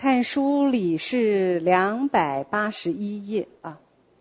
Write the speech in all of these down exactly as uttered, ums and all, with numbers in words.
看书里是两百八十一页啊。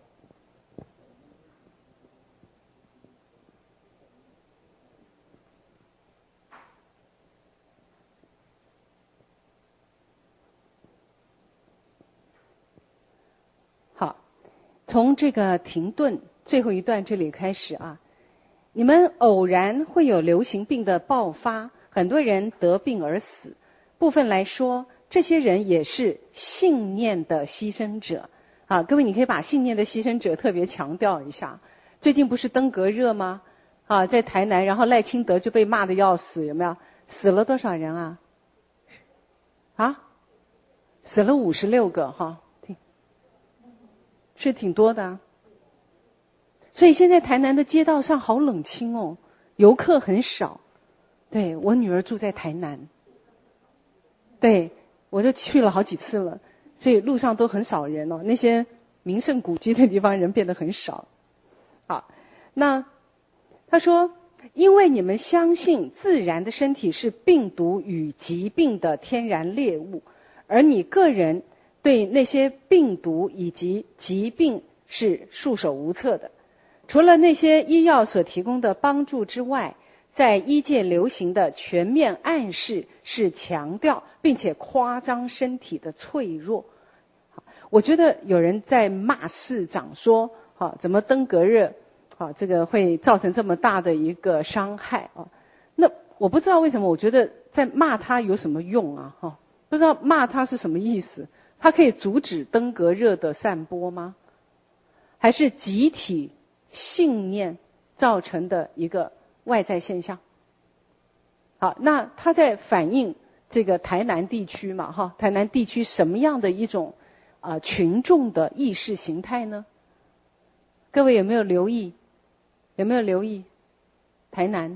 好，从这个停顿最后一段这里开始啊，你们偶然会有流行病的爆发，很多人得病而死，部分来说，这些人也是信念的牺牲者啊。各位，你可以把信念的牺牲者特别强调一下。最近不是登革热吗？啊，在台南，然后赖清德就被骂得要死，有没有？死了多少人啊？啊，死了五十六个哈，挺是挺多的啊。所以现在台南的街道上好冷清哦，游客很少。对，我女儿住在台南，对，我就去了好几次了，所以路上都很少人哦，那些名胜古迹的地方人变得很少。好，那他说，因为你们相信自然的身体是病毒与疾病的天然猎物，而你个人对那些病毒以及疾病是束手无策的。除了那些医药所提供的帮助之外，在医界流行的全面暗示是强调并且夸张身体的脆弱。我觉得有人在骂市长说，好，怎么登革热，好，这个会造成这么大的一个伤害啊？那我不知道为什么，我觉得在骂他有什么用啊？哈，不知道骂他是什么意思？他可以阻止登革热的散播吗？还是集体信念造成的一个外在现象？好，那他在反映这个台南地区嘛，哈，台南地区什么样的一种啊、呃、群众的意识形态呢？各位有没有留意？有没有留意台南？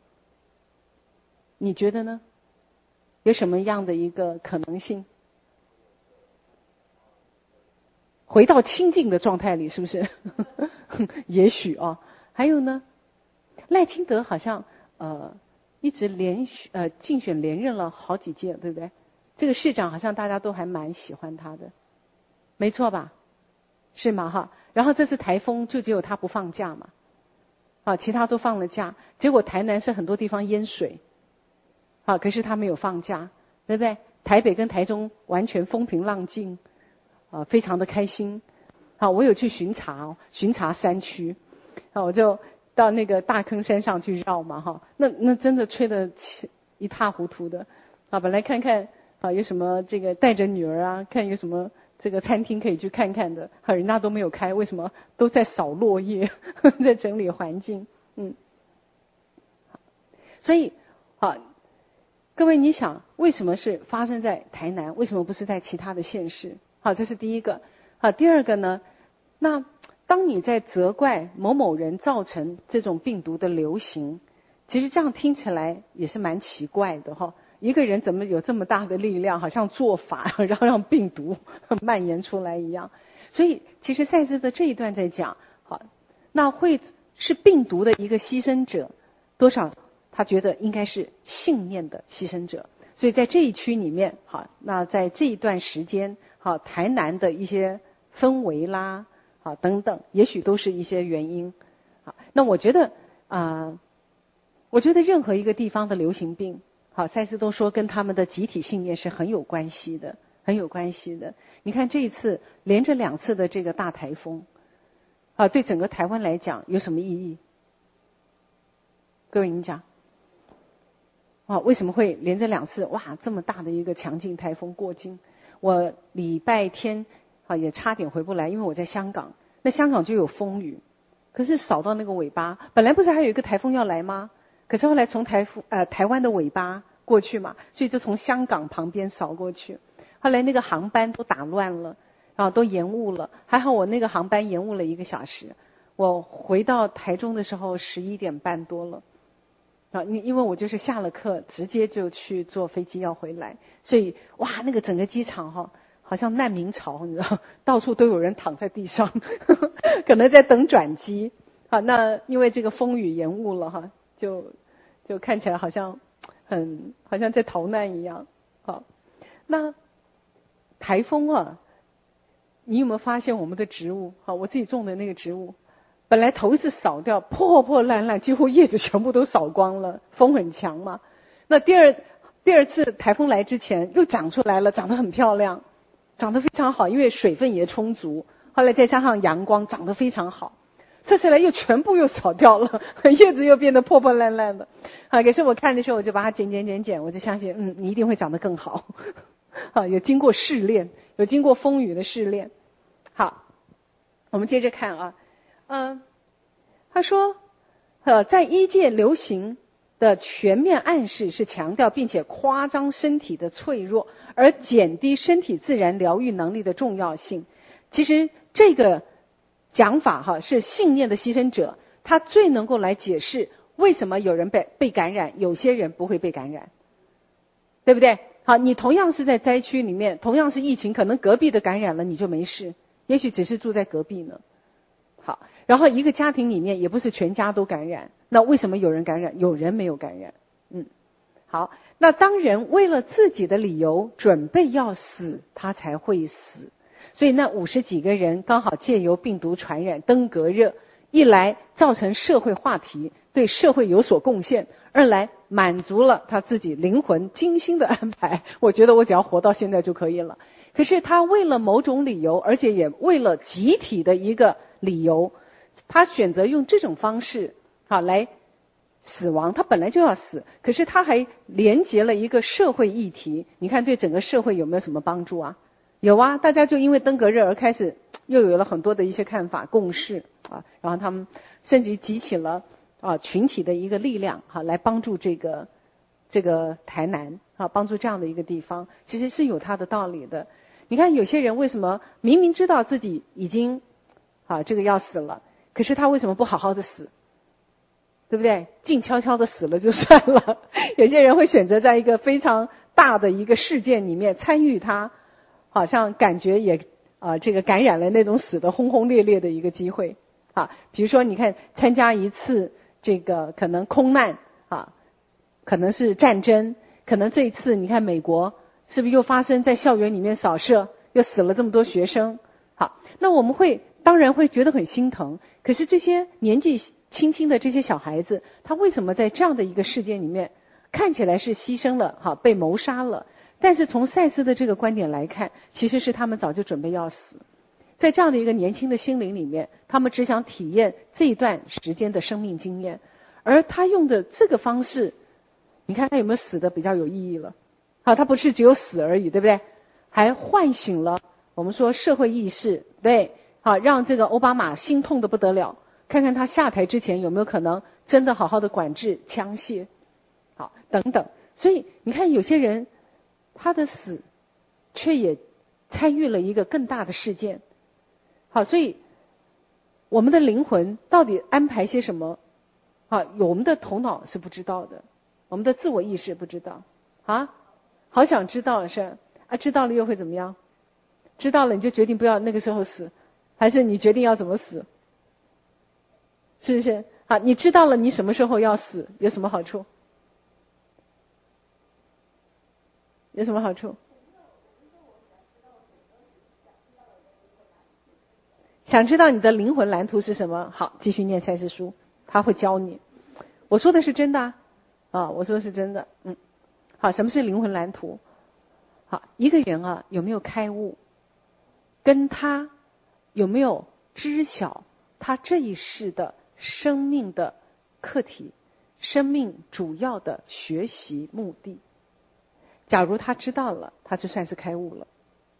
你觉得呢？有什么样的一个可能性？回到清净的状态里，是不是？也许啊。还有呢，赖清德好像呃一直连续呃竞选连任了好几届，对不对？这个市长好像大家都还蛮喜欢他的，没错吧？是吗？哈。然后这次台风就只有他不放假嘛，啊，其他都放了假，结果台南是很多地方淹水，啊，可是他没有放假，对不对？台北跟台中完全风平浪静，啊，非常的开心。好，我有去巡查哦，巡查山区，啊，我就到那个大坑山上去绕嘛，哈，那那真的吹得一塌糊涂的，啊，本来看看啊有什么这个带着女儿啊，看有什么这个餐厅可以去看看的，啊，人家都没有开，为什么？都在扫落叶，在整理环境，嗯，所以啊，各位你想，为什么是发生在台南？为什么不是在其他的县市？好，这是第一个。好，第二个呢？那当你在责怪某某人造成这种病毒的流行，其实这样听起来也是蛮奇怪的哈。一个人怎么有这么大的力量，好像做法然后让病毒蔓延出来一样？所以其实赛斯的这一段在讲，好，那会是病毒的一个牺牲者，多少他觉得应该是信念的牺牲者。所以在这一区里面，好，那在这一段时间，好，台南的一些氛围啦，好等等，也许都是一些原因。好，那我觉得啊、呃，我觉得任何一个地方的流行病，好，赛斯都说跟他们的集体信念是很有关系的，很有关系的。你看这一次连着两次的这个大台风，啊，对整个台湾来讲有什么意义？各位你讲。啊，为什么会连着两次？哇，这么大的一个强劲台风过境，我礼拜天啊也差点回不来，因为我在香港。那香港就有风雨，可是扫到那个尾巴，本来不是还有一个台风要来吗？可是后来从台风呃台湾的尾巴过去嘛，所以就从香港旁边扫过去。后来那个航班都打乱了，啊，都延误了。还好我那个航班延误了一个小时，我回到台中的时候十一点半多了。啊，因因为我就是下了课直接就去坐飞机要回来，所以哇，那个整个机场哈，好像难民潮，你知道，到处都有人躺在地上，呵呵可能在等转机。好，那因为这个风雨延误了哈，就就看起来好像很好像在逃难一样。好，那台风啊，你有没有发现我们的植物啊？我自己种的那个植物，本来头一次扫掉破破烂烂，几乎叶子全部都扫光了，风很强嘛。那第二第二次台风来之前又长出来了，长得很漂亮，长得非常好，因为水分也充足，后来再加上阳光，长得非常好。这次来又全部又扫掉了，叶子又变得破破烂烂的。啊，可是我看的时候我就把它剪剪剪剪，我就相信，嗯，你一定会长得更好。啊，有经过试炼，有经过风雨的试炼。好，我们接着看啊，嗯、呃，他说，呃，在医界流行的全面暗示是强调并且夸张身体的脆弱，而减低身体自然疗愈能力的重要性。其实这个讲法哈，是信念的牺牲者，他最能够来解释为什么有人被被感染，有些人不会被感染，对不对？好，你同样是在灾区里面，同样是疫情，可能隔壁的感染了你就没事，也许只是住在隔壁呢。好，然后一个家庭里面也不是全家都感染，那为什么有人感染，有人没有感染？嗯，好，那当人为了自己的理由准备要死，他才会死。所以那五十几个人刚好借由病毒传染登革热，一来造成社会话题，对社会有所贡献，二来满足了他自己灵魂精心的安排，我觉得我只要活到现在就可以了。可是他为了某种理由，而且也为了集体的一个理由，他选择用这种方式好来死亡。他本来就要死，可是他还连结了一个社会议题，你看对整个社会有没有什么帮助啊？有啊，大家就因为登革热而开始又有了很多的一些看法共识啊，然后他们甚至集起了啊群体的一个力量哈、啊，来帮助这个这个台南啊，帮助这样的一个地方，其实是有它的道理的。你看有些人为什么明明知道自己已经啊这个要死了，可是他为什么不好好的死？对不对？静悄悄的死了就算了，有些人会选择在一个非常大的一个事件里面参与它，好像感觉也啊、呃、这个感染了那种死的轰轰烈烈的一个机会啊。比如说你看参加一次这个可能空难啊，可能是战争，可能这一次你看美国是不是又发生在校园里面扫射，又死了这么多学生？好，那我们会当然会觉得很心疼，可是这些年纪轻轻的这些小孩子，他为什么在这样的一个事件里面看起来是牺牲了哈，被谋杀了？但是从赛斯的这个观点来看，其实是他们早就准备要死。在这样的一个年轻的心灵里面，他们只想体验这一段时间的生命经验，而他用的这个方式，你看他有没有死的比较有意义了？好，他不是只有死而已，对不对？还唤醒了我们说社会意识，对，好，让这个奥巴马心痛的不得了，看看他下台之前有没有可能真的好好的管制枪械，好，等等。所以你看有些人他的死却也参与了一个更大的事件。好，所以我们的灵魂到底安排些什么？好，我们的头脑是不知道的，我们的自我意识不知道啊。好想知道是啊，知道了又会怎么样？知道了你就决定不要那个时候死，还是你决定要怎么死？是不是？好，你知道了你什么时候要死，有什么好处？有什么好处？想知道你的灵魂蓝图是什么？好，继续念赛斯书，他会教你。我说的是真的啊，啊我说的是真的。嗯，好，什么是灵魂蓝图？好，一个人啊有没有开悟，跟他有没有知晓他这一世的生命的课题，生命主要的学习目的。假如他知道了，他就算是开悟了。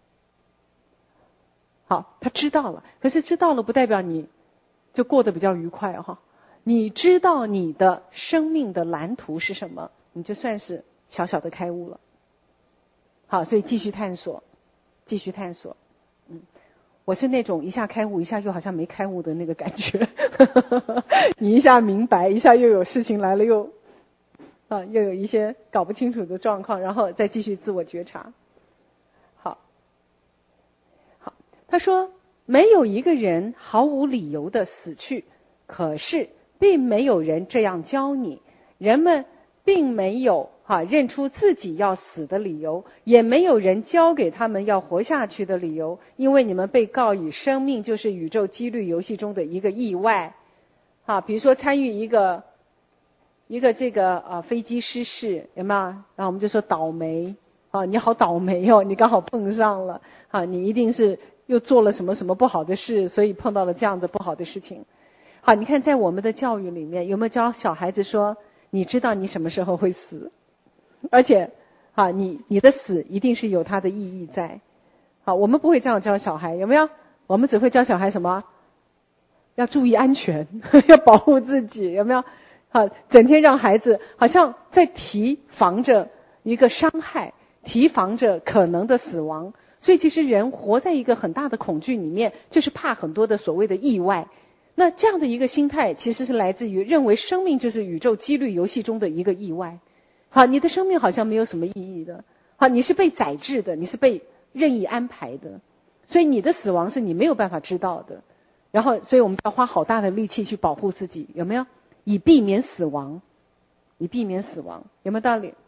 好，他知道了，可是知道了不代表你就过得比较愉快哈。你知道你的生命的蓝图是什么，你就算是小小的开悟了。好，所以继续探索，继续探索。嗯，我是那种一下开悟，一下又好像没开悟的那个感觉。你一下明白，一下又有事情来了，又啊又有一些搞不清楚的状况，然后再继续自我觉察。好，好，他说没有一个人毫无理由的死去，可是并没有人这样教你。人们并没有哈、啊、认出自己要死的理由，也没有人教给他们要活下去的理由，因为你们被告以生命就是宇宙几率游戏中的一个意外。啊，比如说参与一个一个这个啊飞机失事，有没有？然后我们就说倒霉啊，你好倒霉哦，你刚好碰上了啊，你一定是又做了什么什么不好的事，所以碰到了这样的不好的事情。好，你看在我们的教育里面有没有教小孩子说，你知道你什么时候会死，而且啊，你你的死一定是有它的意义在。好，我们不会这样教小孩，有没有？我们只会教小孩什么？要注意安全，要保护自己，有没有？好，整天让孩子好像在提防着一个伤害，提防着可能的死亡。所以其实人活在一个很大的恐惧里面，就是怕很多的所谓的意外。那这样的一个心态其实是来自于认为生命就是宇宙几率游戏中的一个意外。好，你的生命好像没有什么意义的。好，你是被宰制的，你是被任意安排的，所以你的死亡是你没有办法知道的。然后所以我们要花好大的力气去保护自己，有没有？以避免死亡，以避免死亡，有没有道理？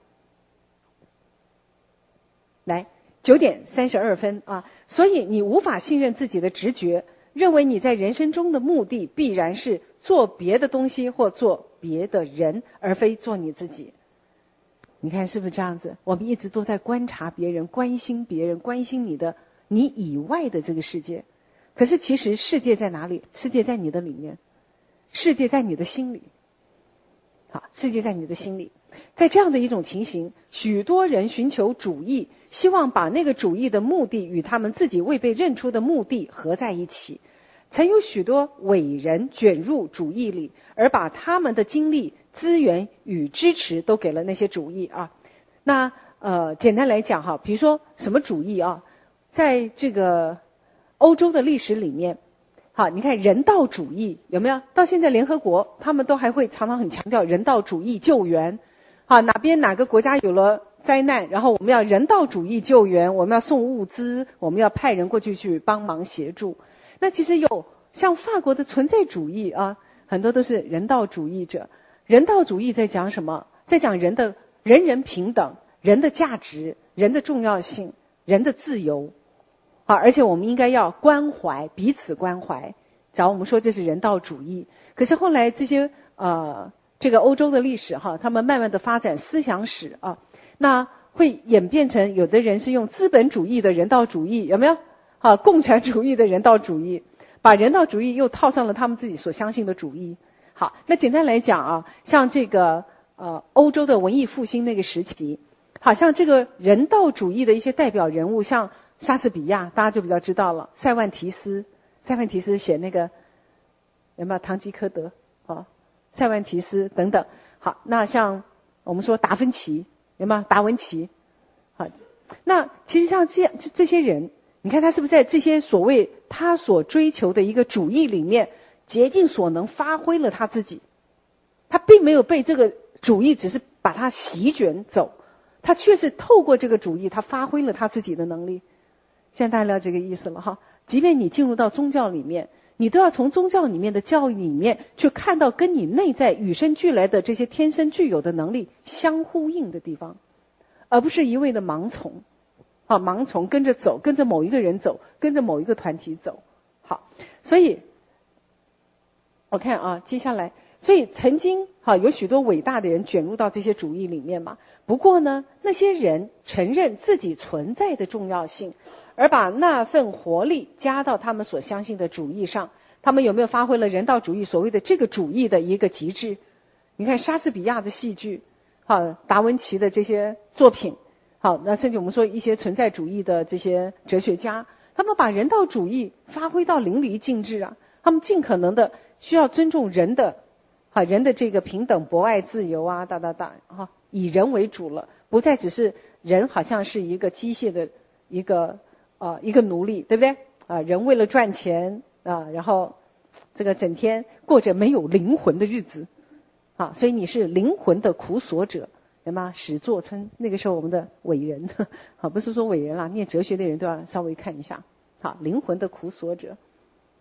来，九点三十二分啊！所以你无法信任自己的直觉，认为你在人生中的目的必然是做别的东西或做别的人，而非做你自己。你看是不是这样子？我们一直都在观察别人，关心别人，关心你的你以外的这个世界。可是其实世界在哪里？世界在你的里面，世界在你的心里。好，世界在你的心里。在这样的一种情形，许多人寻求主义，希望把那个主义的目的与他们自己未被认出的目的合在一起。曾有许多伟人卷入主义里，而把他们的精力、资源与支持都给了那些主义啊。那呃，简单来讲哈，比如说什么主义啊，在这个欧洲的历史里面，好，你看人道主义有没有？到现在联合国他们都还会常常很强调人道主义救援。好，哪边哪个国家有了灾难，然后我们要人道主义救援，我们要送物资，我们要派人过去去帮忙协助。那其实有像法国的存在主义啊，很多都是人道主义者。人道主义在讲什么？在讲人的人人平等，人的价值，人的重要性，人的自由。啊，而且我们应该要关怀，彼此关怀。假如我们说这是人道主义，可是后来这些呃这个欧洲的历史哈，他们慢慢的发展思想史啊，那会演变成有的人是用资本主义的人道主义，有没有？啊，共产主义的人道主义，把人道主义又套上了他们自己所相信的主义。好，那简单来讲啊，像这个呃欧洲的文艺复兴那个时期，好像这个人道主义的一些代表人物，像莎士比亚，大家就比较知道了。塞万提斯，塞万提斯写那个有没有《堂吉诃德》啊？塞万提斯等等。好，那像我们说达芬奇，有没有达文奇？好，那其实像这样这些人，你看他是不是在这些所谓他所追求的一个主义里面，竭尽所能发挥了他自己？他并没有被这个主义只是把他席卷走，他却是透过这个主义，他发挥了他自己的能力。现在大家了解这个意思了哈。即便你进入到宗教里面，你都要从宗教里面的教育里面去看到跟你内在与生俱来的这些天生具有的能力相呼应的地方，而不是一味的盲从。啊，盲从跟着走，跟着某一个人走，跟着某一个团体走。好，所以我看啊，接下来，所以曾经哈有许多伟大的人卷入到这些主义里面嘛。不过呢，那些人承认自己存在的重要性，而把那份活力加到他们所相信的主义上。他们有没有发挥了人道主义所谓的这个主义的一个极致？你看莎士比亚的戏剧，好，达文奇的这些作品，好，那甚至我们说一些存在主义的这些哲学家，他们把人道主义发挥到淋漓尽致啊。他们尽可能的需要尊重人的，好，人的这个平等、博爱、自由啊，哒哒哒，哈，以人为主了，不再只是人好像是一个机械的一个呃一个奴隶，对不对？啊，人为了赚钱啊，然后这个整天过着没有灵魂的日子啊，所以你是灵魂的苦索者，对吗？史作称那个时候我们的伟人，好，不是说伟人啦，念哲学的人都要稍微看一下，好，灵魂的苦索者。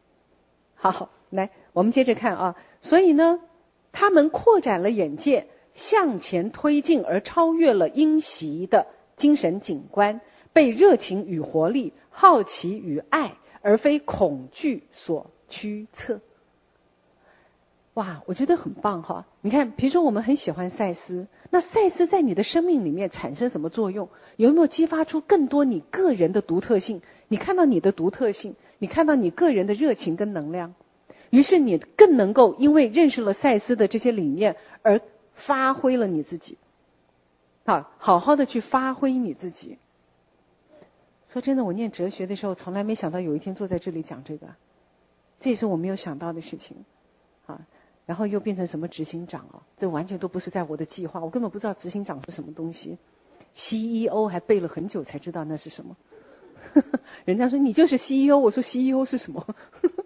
好，来，我们接着看啊。所以呢，他们扩展了眼界， 向前推进而超越了应习的精神景观，被热情与活力、好奇与爱，而非恐惧所驱策。哇，我觉得很棒哈！你看，比如说我们很喜欢赛斯，那赛斯在你的生命里面产生什么作用？有没有激发出更多你个人的独特性？你看到你的独特性，你看到你个人的热情跟能量，于是你更能够因为认识了赛斯的这些理念而发挥了你自己，啊，好好的去发挥你自己。说真的，我念哲学的时候，从来没想到有一天坐在这里讲这个，这也是我没有想到的事情，啊。然后又变成什么执行长啊？这完全都不是在我的计划，我根本不知道执行长是什么东西。C E O 还背了很久才知道那是什么。人家说你就是 C E O， 我说 C E O 是什么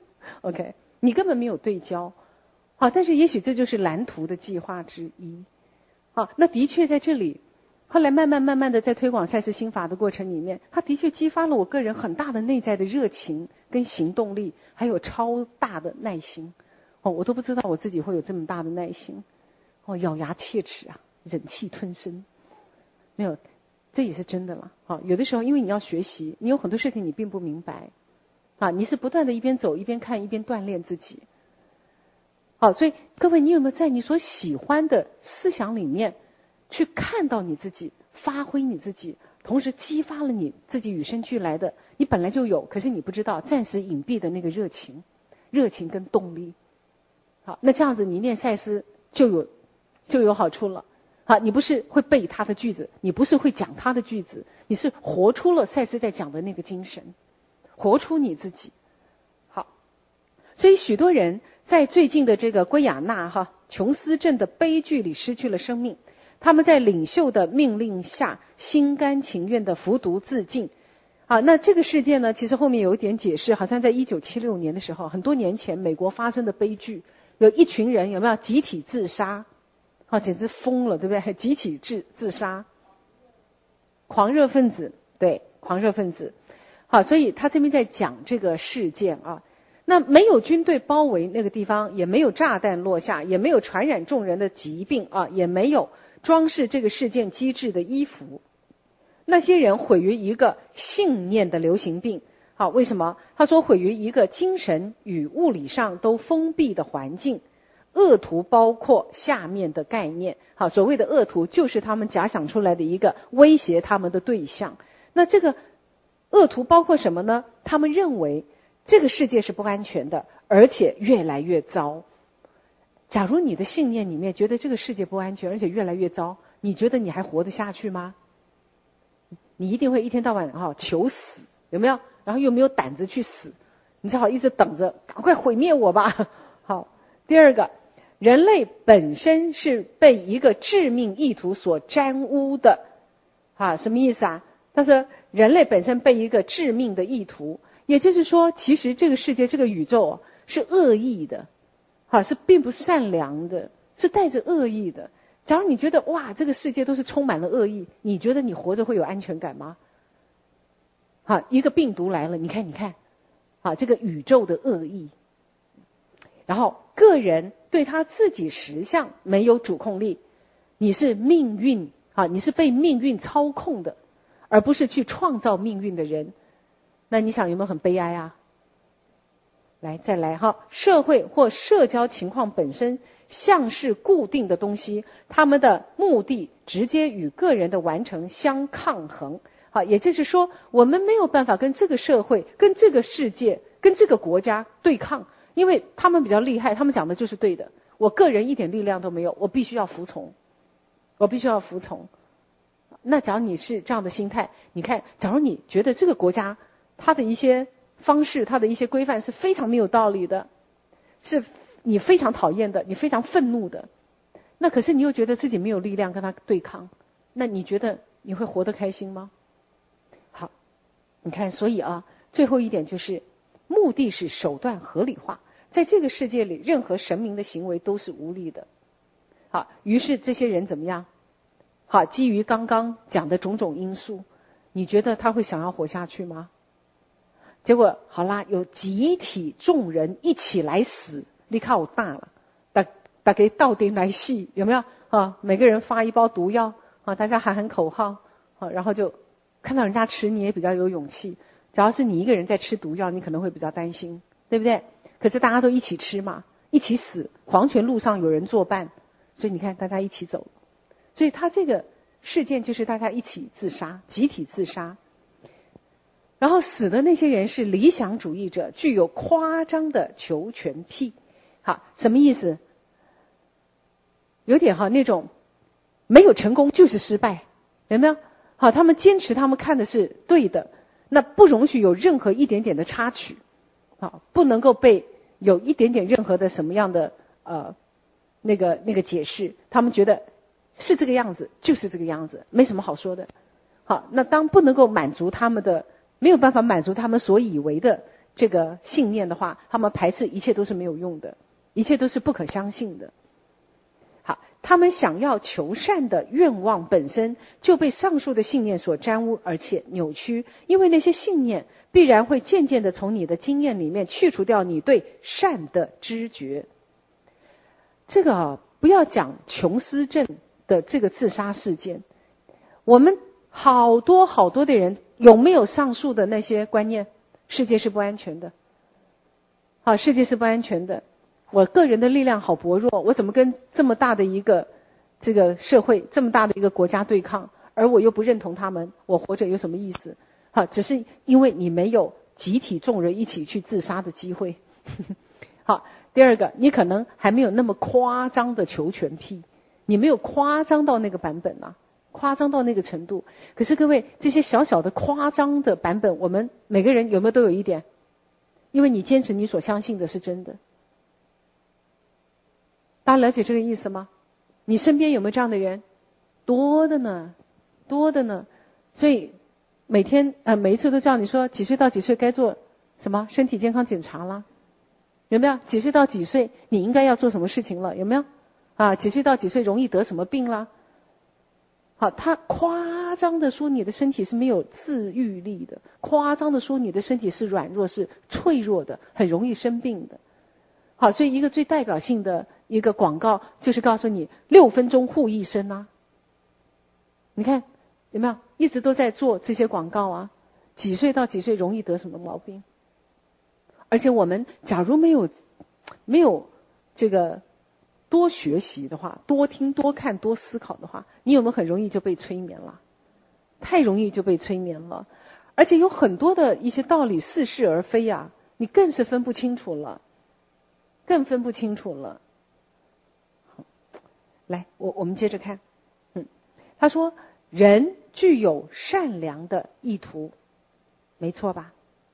？OK， 你根本没有对焦。好，但是也许这就是蓝图的计划之一。好，那的确在这里，后来慢慢慢慢的在推广赛斯心法的过程里面，它的确激发了我个人很大的内在的热情跟行动力，还有超大的耐心。哦，我都不知道我自己会有这么大的耐心。哦，咬牙切齿啊，忍气吞声。没有，这也是真的了。好，有的时候因为你要学习，你有很多事情你并不明白。啊，你是不断的一边走一边看一边锻炼自己。好，所以各位，你有没有在你所喜欢的思想里面去看到你自己，发挥你自己，同时激发了你自己与生俱来的，你本来就有，可是你不知道，暂时隐蔽的那个热情、热情跟动力。好，那这样子你念赛斯就有就有好处了。好，你不是会背他的句子，你不是会讲他的句子，你是活出了赛斯在讲的那个精神，活出你自己。好，所以许多人在最近的这个圭亚那哈琼斯镇的悲剧里失去了生命，他们在领袖的命令下心甘情愿的服毒自尽。啊，那这个事件呢，其实后面有一点解释，好像在一九七六年的时候，很多年前美国发生的悲剧，有一群人有没有集体自杀？啊，简直疯了，对不对？集体自自杀，狂热分子，对，狂热分子。好，所以他这边在讲这个事件啊。那没有军队包围那个地方，也没有炸弹落下，也没有传染众人的疾病啊，也没有装饰这个事件机制的衣服。那些人毁于一个信念的流行病。好，为什么？他说毁于一个精神与物理上都封闭的环境。恶徒包括下面的概念。好，所谓的恶徒就是他们假想出来的一个威胁他们的对象。那这个恶徒包括什么呢？他们认为这个世界是不安全的，而且越来越糟。假如你的信念里面觉得这个世界不安全，而且越来越糟，你觉得你还活得下去吗？你一定会一天到晚哈求死，有没有？然后又没有胆子去死，你只好一直等着，赶快毁灭我吧。好，第二个，人类本身是被一个致命意图所沾污的。啊，什么意思啊？他说人类本身被一个致命的意图，也就是说，其实这个世界、这个宇宙是恶意的，啊，是并不善良的，是带着恶意的。假如你觉得哇，这个世界都是充满了恶意，你觉得你活着会有安全感吗？好，一个病毒来了，你看，你看，啊，这个宇宙的恶意。然后个人对他自己实相没有主控力，你是命运啊，你是被命运操控的，而不是去创造命运的人。那你想有没有很悲哀啊？来，再来哈，社会或社交情况本身像是固定的东西，他们的目的直接与个人的完成相抗衡。好，也就是说，我们没有办法跟这个社会、跟这个世界、跟这个国家对抗，因为他们比较厉害，他们讲的就是对的。我个人一点力量都没有，我必须要服从，我必须要服从。那假如你是这样的心态，你看，假如你觉得这个国家它的一些方式，它的一些规范是非常没有道理的，是你非常讨厌的，你非常愤怒的，那可是你又觉得自己没有力量跟他对抗，那你觉得你会活得开心吗？好，你看，所以啊，最后一点就是目的是手段合理化，在这个世界里，任何神明的行为都是无力的。好，于是这些人怎么样？好，基于刚刚讲的种种因素，你觉得他会想要活下去吗？结果好啦，有集体众人一起来死，你看我大了，大大家到底来戏有没有？ 啊，每个人发一包毒药啊，大家喊喊口号啊，然后就看到人家吃你也比较有勇气。只要是你一个人在吃毒药，你可能会比较担心，对不对？可是大家都一起吃嘛，一起死，黄泉路上有人作伴，所以你看大家一起走。所以他这个事件就是大家一起自杀，集体自杀。然后死的那些人是理想主义者，具有夸张的求全癖。好，什么意思？有点哈那种没有成功就是失败，有没有？好，他们坚持他们看的是对的，那不容许有任何一点点的插曲，好，不能够被有一点点任何的什么样的呃那个那个解释，他们觉得是这个样子就是这个样子，没什么好说的。好，那当不能够满足他们的，没有办法满足他们所以为的这个信念的话，他们排斥一切都是没有用的，一切都是不可相信的。好，他们想要求善的愿望本身就被上述的信念所沾污而且扭曲，因为那些信念必然会渐渐的从你的经验里面去除掉你对善的知觉。这个啊，不要讲琼斯镇的这个自杀事件，我们好多好多的人有没有上述的那些观念？世界是不安全的，好，世界是不安全的。我个人的力量好薄弱，我怎么跟这么大的一个这个社会，这么大的一个国家对抗？而我又不认同他们，我活着有什么意思？好，只是因为你没有集体众人一起去自杀的机会。好，第二个，你可能还没有那么夸张的求全癖，你没有夸张到那个版本啊，夸张到那个程度。可是各位，这些小小的夸张的版本，我们每个人有没有都有一点？因为你坚持你所相信的是真的。大家了解这个意思吗？你身边有没有这样的人？多的呢，多的呢。所以每天呃每一次都叫你说几岁到几岁该做什么身体健康检查啦，有没有？几岁到几岁你应该要做什么事情了，有没有？啊，几岁到几岁容易得什么病啦？好，他夸张的说你的身体是没有自愈力的，夸张的说你的身体是软弱是脆弱的，很容易生病的。好，所以一个最代表性的一个广告就是告诉你六分钟护一生啊。你看有没有一直都在做这些广告啊？几岁到几岁容易得什么毛病？而且我们假如没有没有这个多学习的话，多听多看多思考的话，你有没有很容易就被催眠了？太容易就被催眠了。而且有很多的一些道理似是而非啊，你更是分不清楚了。更分不清楚了。来，我我们接着看，嗯，他说人具有善良的意图，没错吧？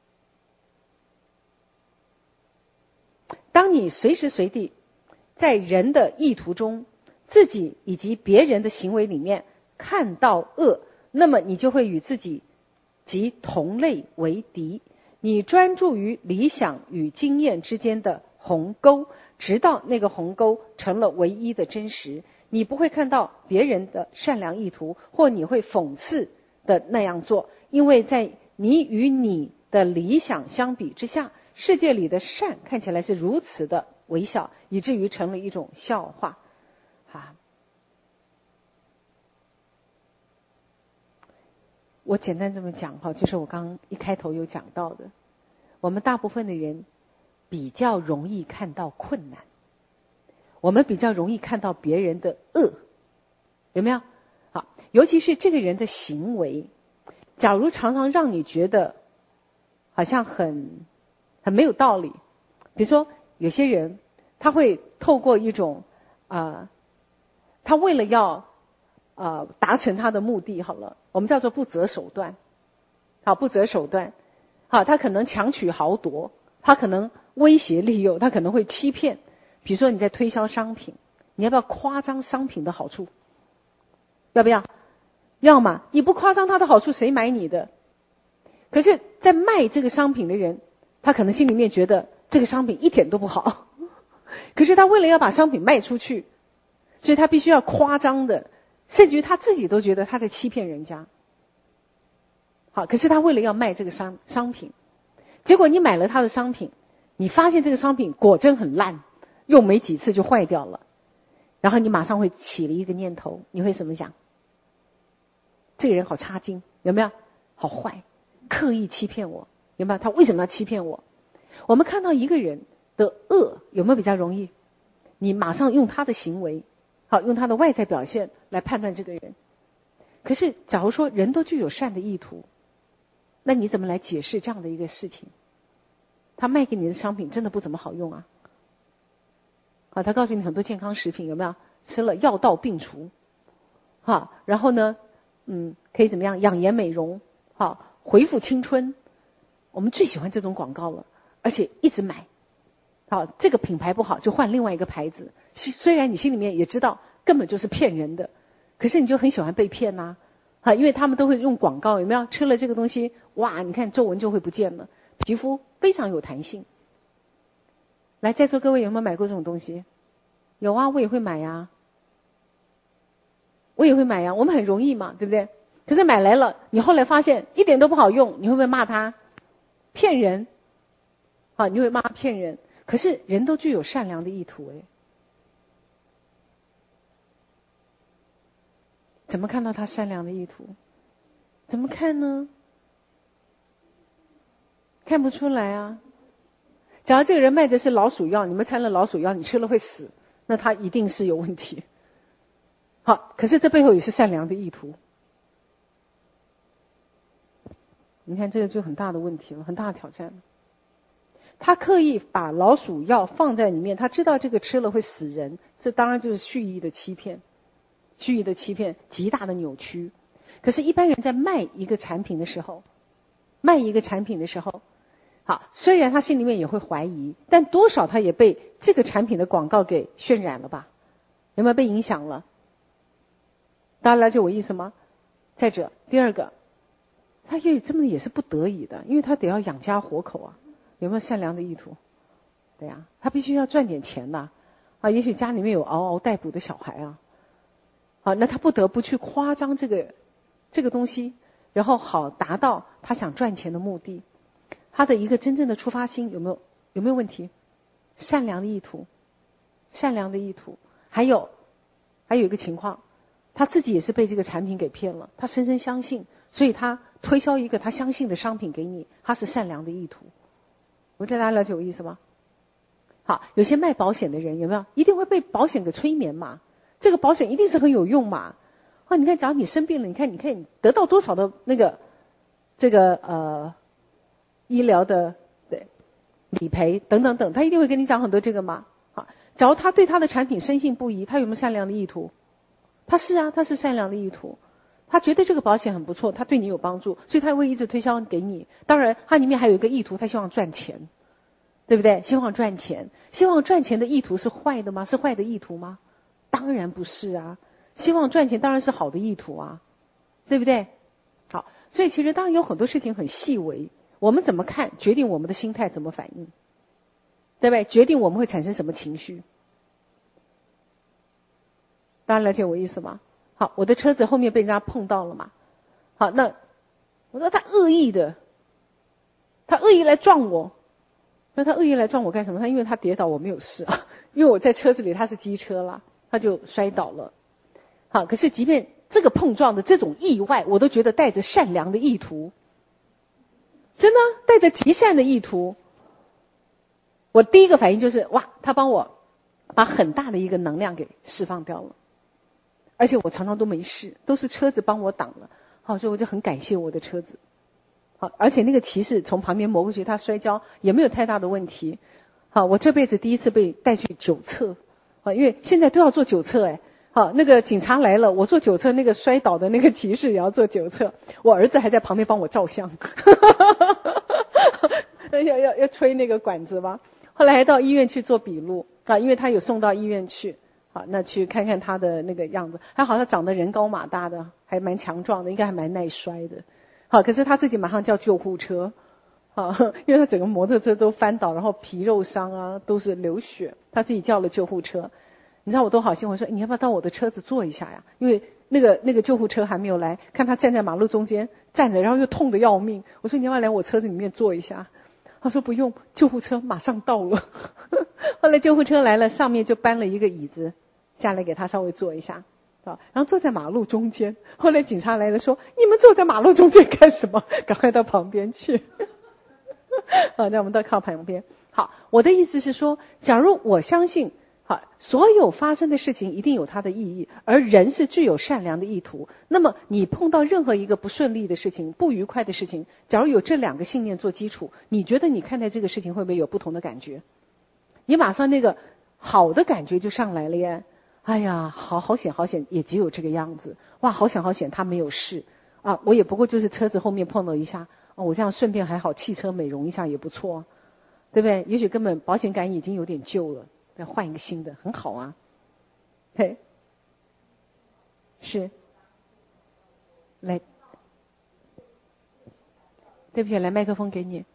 当你随时随地在人的意图中，自己以及别人的行为里面看到恶，那么你就会与自己及同类为敌。你专注于理想与经验之间的鸿沟，直到那个鸿沟成了唯一的真实，你不会看到别人的善良意图，或你会讽刺的那样做，因为在你与你的理想相比之下，世界里的善看起来是如此的微小，以至于成了一种笑话。啊，我简单这么讲哈，就是我刚一开头有讲到的，我们大部分的人比较容易看到困难，我们比较容易看到别人的恶，有没有？好，尤其是这个人的行为，假如常常让你觉得好像很很没有道理，比如说有些人他会透过一种啊、呃，他为了要呃达成他的目的，好了，我们叫做不择手段，好，不择手段，好，他可能强取豪夺，他可能威胁利诱，他可能会欺骗。比如说你在推销商品，你要不要夸张商品的好处？要不要？要嘛，你不夸张它的好处，谁买你的？可是在卖这个商品的人，他可能心里面觉得这个商品一点都不好，可是他为了要把商品卖出去，所以他必须要夸张的，甚至于他自己都觉得他在欺骗人家。好，可是他为了要卖这个商商品，结果你买了他的商品，你发现这个商品果真很烂，用没几次就坏掉了。 然后你马上会起了一个念头，你会怎么想？这个人好差劲，有没有？好坏，刻意欺骗我，有没有？他为什么要欺骗我？我们看到一个人的恶有没有比较容易？你马上用他的行为，好，用他的外在表现来判断这个人。可是假如说人都具有善的意图，那你怎么来解释这样的一个事情？他卖给你的商品真的不怎么好用啊。好，他告诉你很多健康食品有没有？吃了药到病除。好，然后呢，嗯，可以怎么样？养颜美容，好，恢复青春。我们最喜欢这种广告了，而且一直买。好，这个品牌不好就换另外一个牌子。虽然你心里面也知道根本就是骗人的，可是你就很喜欢被骗呐、啊。因为他们都会用广告，有没有？吃了这个东西，哇，你看皱纹就会不见了，皮肤非常有弹性。来，在座各位有没有买过这种东西？有啊，我也会买呀，我也会买呀。我们很容易嘛，对不对？可是买来了，你后来发现一点都不好用，你会不会骂他骗人？啊，你会骂他骗人。可是人都具有善良的意图，哎，怎么看到他善良的意图？怎么看呢？看不出来啊。假如这个人卖的是老鼠药，你们掺了老鼠药，你吃了会死，那他一定是有问题。好，可是这背后也是善良的意图。你看这个就很大的问题了，很大的挑战了。他刻意把老鼠药放在里面，他知道这个吃了会死人，这当然就是蓄意的欺骗，蓄意的欺骗，极大的扭曲。可是，一般人在卖一个产品的时候，卖一个产品的时候，好，虽然他心里面也会怀疑，但多少他也被这个产品的广告给渲染了吧？有没有被影响了？大家了解我意思吗？再者，第二个，他也真的也是不得已的，因为他得要养家活口啊。有没有善良的意图？对呀、啊，他必须要赚点钱呐、啊。啊，也许家里面有嗷嗷待哺的小孩啊。啊，那他不得不去夸张这个这个东西，然后好达到他想赚钱的目的。他的一个真正的出发心有没有有没有问题？善良的意图，善良的意图。还有还有一个情况，他自己也是被这个产品给骗了，他深深相信，所以他推销一个他相信的商品给你，他是善良的意图。我带大家了解我意思吗？好，有些卖保险的人有没有一定会被保险给催眠嘛？这个保险一定是很有用嘛？啊，你看，假如你生病了，你看，你可以得到多少的那个这个呃医疗的对理赔等等等，他一定会跟你讲很多这个嘛。好，假如他对他的产品深信不疑，他有没有善良的意图？他是啊，他是善良的意图。他觉得这个保险很不错，他对你有帮助，所以他会一直推销给你。当然，他里面还有一个意图，他希望赚钱，对不对？希望赚钱，希望赚钱的意图是坏的吗？是坏的意图吗？当然不是啊。希望赚钱当然是好的意图啊，对不对？好，所以其实当然有很多事情很细微，我们怎么看决定我们的心态怎么反应，对不对？决定我们会产生什么情绪。大家了解我意思吗？好，我的车子后面被人家碰到了嘛？好，那我说他恶意的，他恶意来撞我。那他恶意来撞我干什么？他因为他跌倒，我没有事啊，因为我在车子里，他是机车啦，他就摔倒了。好，可是即便这个碰撞的这种意外，我都觉得带着善良的意图，真的带着极善的意图。我第一个反应就是哇，他帮我把很大的一个能量给释放掉了。而且我常常都没事，都是车子帮我挡了。好，所以我就很感谢我的车子。好，而且那个骑士从旁边磨过去，他摔跤也没有太大的问题。好，我这辈子第一次被带去酒测。好，因为现在都要做酒测哎。好，那个警察来了，我做酒测，那个摔倒的那个骑士也要做酒测。我儿子还在旁边帮我照相。要要要吹那个管子吗？后来还到医院去做笔录啊，因为他有送到医院去。好，那去看看他的那个样子，还好他长得人高马大的，还蛮强壮的，应该还蛮耐摔的。好，可是他自己马上叫救护车，好，因为他整个摩托车都翻倒，然后皮肉伤啊，都是流血，他自己叫了救护车。你知道我多好心，我说你要不要到我的车子坐一下呀？因为那个那个救护车还没有来，看他站在马路中间站着，然后又痛得要命。我说你要不要来我车子里面坐一下？他说不用，救护车马上到了。后来救护车来了，上面就搬了一个椅子。 下来给他稍微坐一下。啊，然后坐在马路中间。后来警察来了，说：“你们坐在马路中间干什么？赶快到旁边去。”好，那我们到靠旁边。好，我的意思是说，假如我相信，好，所有发生的事情一定有它的意义，而人是具有善良的意图。那么你碰到任何一个不顺利的事情、不愉快的事情，假如有这两个信念做基础，你觉得你看待这个事情会不会有不同的感觉？你马上那个好的感觉就上来了耶。哎呀，好好险好险，也只有这个样子。哇，好险好险，他没有事啊！我也不过就是车子后面碰了一下，哦，我这样顺便还好，汽车美容一下也不错，对不对？也许根本保险杆已经有点旧了，要换一个新的，很好啊。嘿，是，来，对不起，来麦克风给你。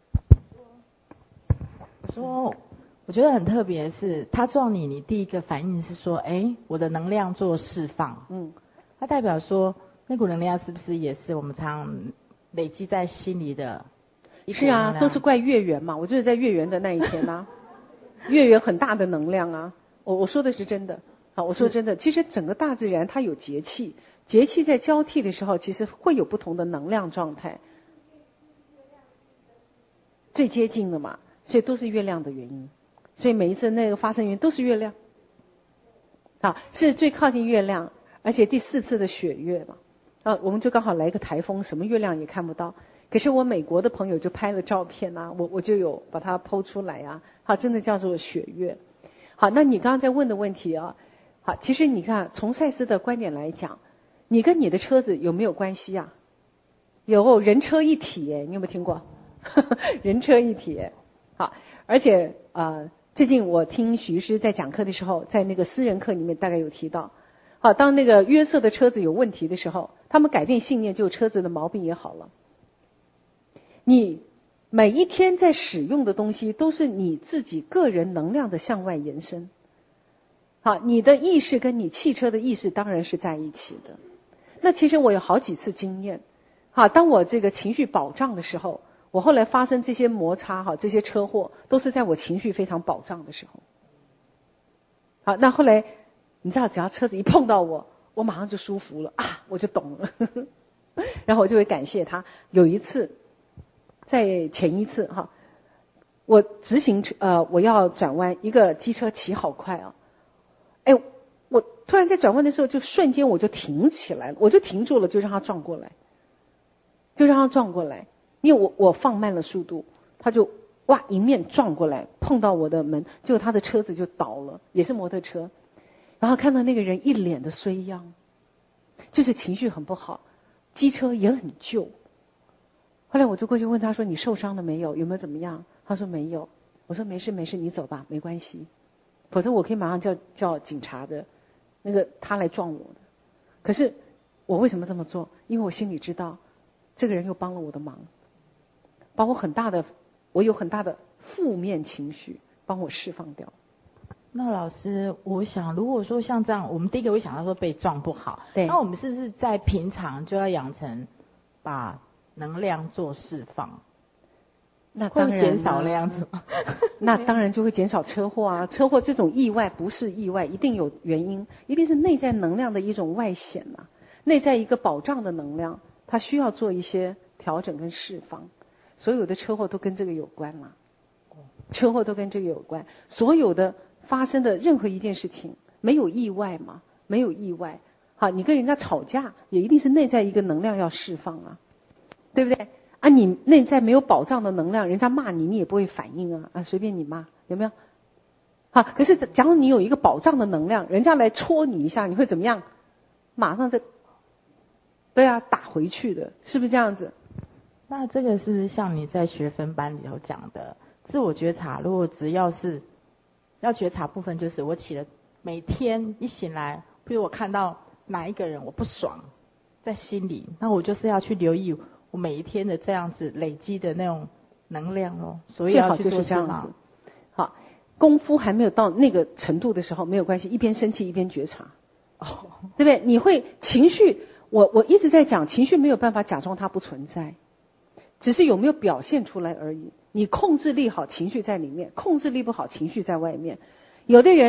我说。我觉得很特别的是，他撞你，你第一个反应是说，哎，我的能量做释放。嗯，它代表说那股能量是不是也是我们常累积在心里的？ 是啊，都是怪月圆嘛。我就是在月圆的那一天啊，月圆很大的能量啊。我我说的是真的，好，我说真的。其实整个大自然它有节气，节气在交替的时候，其实会有不同的能量状态。最接近的嘛，所以都是月亮的原因。所以每一次那个发生原因都是月亮，啊，是最靠近月亮，而且第四次的血月嘛，啊，我们就刚好来一个台风，什么月亮也看不到。可是我美国的朋友就拍了照片啊，我我就有把它 po 出来啊，好，真的叫做血月。好，那你刚刚在问的问题啊，好，其实你看从赛斯的观点来讲，你跟你的车子有没有关系啊？有人车一体哎，你有没有听过？人车一体，好，而且呃。最近我听许医师在讲课的时候，在那个私人课里面大概有提到，好，当那个约瑟的车子有问题的时候，他们改变信念，就车子的毛病也好了。你每一天在使用的东西都是你自己个人能量的向外延伸。好，你的意识跟你汽车的意识当然是在一起的。那其实我有好几次经验，好，当我这个情绪保障的时候，我后来发生这些摩擦哈，这些车祸都是在我情绪非常保障的时候。好，那后来你知道，只要车子一碰到我，我马上就舒服了啊，我就懂了。然后我就会感谢他。有一次，在前一次哈，我直行呃我要转弯，一个机车骑好快啊，哎，我突然在转弯的时候，就瞬间我就停起来了，我就停住了，就让他撞过来，就让他撞过来。因为我我放慢了速度，他就哇迎面撞过来，碰到我的门，结果他的车子就倒了，也是摩托车。然后看到那个人一脸的衰样，就是情绪很不好，机车也很旧。后来我就过去问他说：“你受伤了没有？有没有怎么样？”他说：“没有。”我说：“没事没事，你走吧，没关系。否则我可以马上叫叫警察的，那个他来撞我的。可是我为什么这么做？因为我心里知道，这个人又帮了我的忙。”把我很大的，我有很大的负面情绪，帮我释放掉。 那老师，我想如果说像这样，我们第一个会想到说被撞不好， 对， 那我们是不是在平常就要养成把能量做释放？ 那当然会减少那样子吗？ 那当然就会减少车祸啊！车祸这种意外不是意外，一定有原因，一定是内在能量的一种外显啊，内在一个保障的能量，它需要做一些调整跟释放。所有的车祸都跟这个有关嘛，车祸都跟这个有关。所有的发生的任何一件事情，没有意外嘛，没有意外。好，你跟人家吵架，也一定是内在一个能量要释放啊，对不对？啊，你内在没有保障的能量，人家骂你，你也不会反应啊，啊，随便你骂，有没有？好，可是假如你有一个保障的能量，人家来戳你一下，你会怎么样？马上再，对啊，打回去的，是不是这样子？ 那这个是像你在学分班里头讲的自我觉察，如果只要是要觉察部分，就是我起了每天一醒来，比如我看到哪一个人我不爽在心里，那我就是要去留意我每一天的这样子累积的那种能量咯，所以要去做释放。 好，功夫还没有到那个程度的时候没有关系，一边生气一边觉察，哦，对不对？你会情绪，我我一直在讲情绪没有办法假装它不存在，只是有没有表现出来而已。你控制力好，情绪在里面；控制力不好，情绪在外面。有的人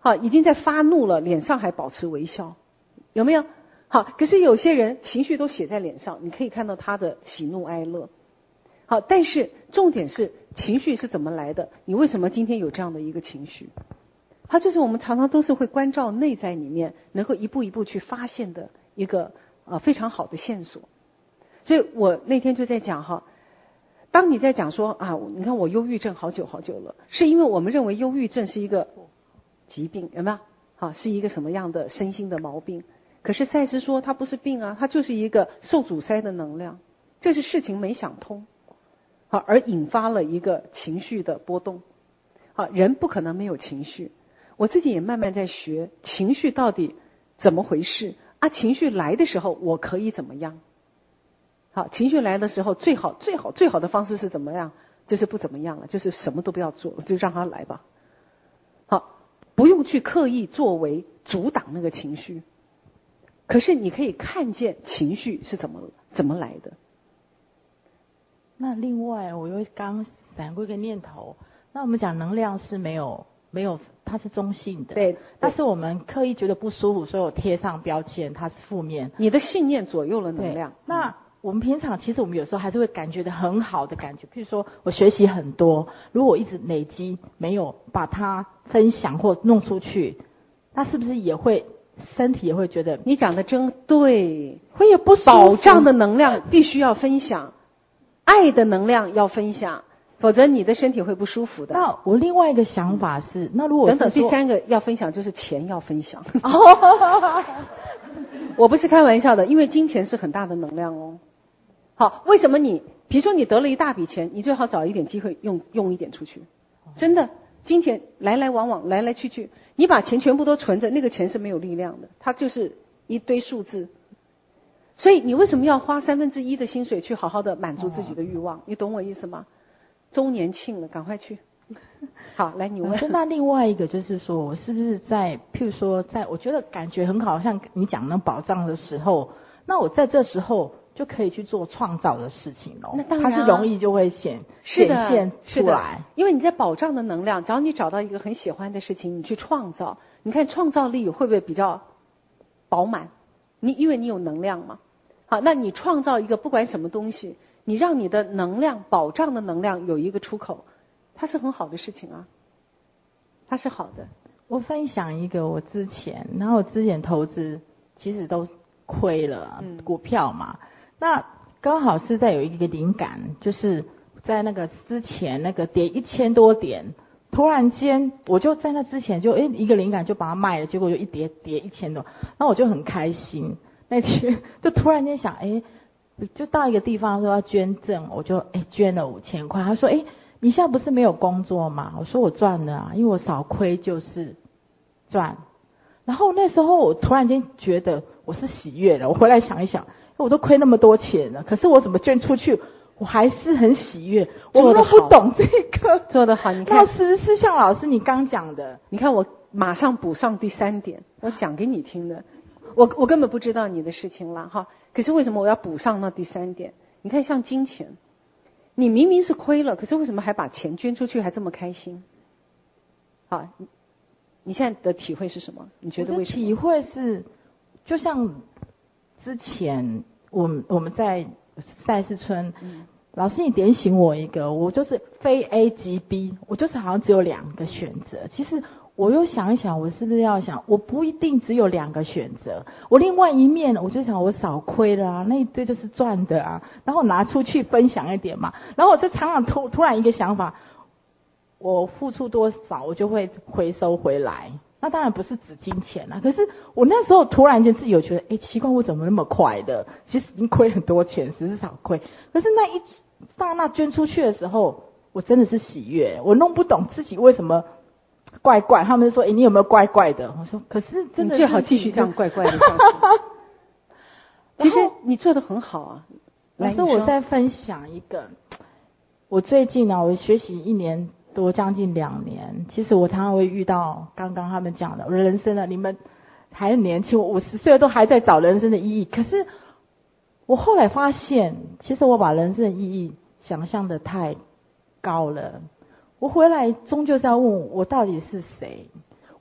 好，已经在发怒了，脸上还保持微笑，有没有？好，可是有些人情绪都写在脸上，你可以看到他的喜怒哀乐。好，但是重点是情绪是怎么来的？你为什么今天有这样的一个情绪？它就是我们常常都是会关照内在里面，能够一步一步去发现的一个呃非常好的线索。所以我那天就在讲哈，当你在讲说啊，你看我忧郁症好久好久了，是因为我们认为忧郁症是一个疾病，有没有？好，是一个什么样的身心的毛病？可是赛斯说它不是病啊，它就是一个受阻塞的能量，这是事情没想通，好，而引发了一个情绪的波动。好，人不可能没有情绪，我自己也慢慢在学情绪到底怎么回事啊？情绪来的时候我可以怎么样？好，情绪来的时候最好最好最好的方式是怎么样？就是不怎么样了，就是什么都不要做，就让它来吧。好，不用去刻意作为阻挡那个情绪。可是你可以看见情绪是怎么怎么来的。 那另外，我又刚闪过一个念头，那我们讲能量是没有没有，它是中性的， 对。 但是我们刻意觉得不舒服，所以我贴上标签，它是负面。 你的信念左右了能量。 那我们平常其实我们有时候还是会感觉到很好的感觉，譬如说我学习很多，如果我一直累积没有把它分享或弄出去，那是不是也会？身体也会觉得你讲的真对， 会有不舒服。 保障的能量必须要分享，爱的能量要分享，否则你的身体会不舒服的。 那我另外一个想法是，那如果等等，第三个要分享就是钱要分享。我不是开玩笑的，因为金钱是很大的能量哦。好，为什么你比如说你得了一大笔钱，你最好找一点机会用用一点出去，真的。金钱来来往往，来来去去，你把钱全部都存着，那个钱是没有力量的，它就是一堆数字。所以你为什么要花三分之一的薪水去好好的满足自己的欲望？你懂我意思吗？周年庆了，赶快去。好，来你问。 那另外一个就是说，我是不是在譬如说，在我觉得感觉很好，像你讲那保障的时候，那我在这时候就可以去做创造的事情咯。 那当然、啊， 它是容易就会显显现出来。 因为你在保障的能量，只要你找到一个很喜欢的事情，你去创造，你看创造力会不会比较饱满？你因为你有能量嘛。好，那你创造一个不管什么东西，你让你的能量保障的能量有一个出口，它是很好的事情啊，它是好的。 我分享一个我之前，然后我之前投资其实都亏了，嗯、股票嘛。那刚好是在有一个灵感，就是在那个之前那个跌一千多点，突然间我就在那之前就诶一个灵感就把它卖了，结果就一跌跌一千多，那我就很开心。那天就突然间想，诶就到一个地方说要捐赠，我就诶捐了五千块。他说，诶你现在不是没有工作吗？我说我赚了啊，因为我少亏就是赚。然后那时候我突然间觉得我是喜悦了，我回来想一想。我都亏那么多钱了，可是我怎么捐出去，我还是很喜悦。我都不懂这个， 做得好。你看， 老师是像老师你刚讲的， 你看我马上补上第三点，我讲给你听的。我我根本不知道你的事情了哈，可是为什么我要补上那第三点？你看，像金钱，你明明是亏了，可是为什么还把钱捐出去，还这么开心？好，你你现在的体会是什么？你觉得为什么？ 体会是，就像。之前我们我们在赛事村、嗯，老师你点醒我一个，我就是非 A 即 B， 我就是好像只有两个选择。其实我又想一想，我是不是要想，我不一定只有两个选择，我另外一面我就想我少亏了啊，那一堆就是赚的啊，然后拿出去分享一点嘛。然后我就常常突突然一个想法，我付出多少，我就会回收回来。那当然不是指金钱啦，可是我那时候突然间自己有觉得，哎，奇怪，我怎么那么快的？其实已经亏很多钱，只是少亏。可是那一刹那捐出去的时候，我真的是喜悦，我弄不懂自己为什么怪怪。他们就说，哎，你有没有怪怪的？我说，可是真的是你最好继续这样怪怪的下去。其实你做得很好啊。 老师，我再分享一个，我最近呢、啊，我学习一年。多将近两年，其实我常常会遇到刚刚他们讲的，我的人生呢，你们还很年轻，我五十岁都还在找人生的意义。可是我后来发现，其实我把人生的意义想象的太高了。我回来终究是要问我到底是谁？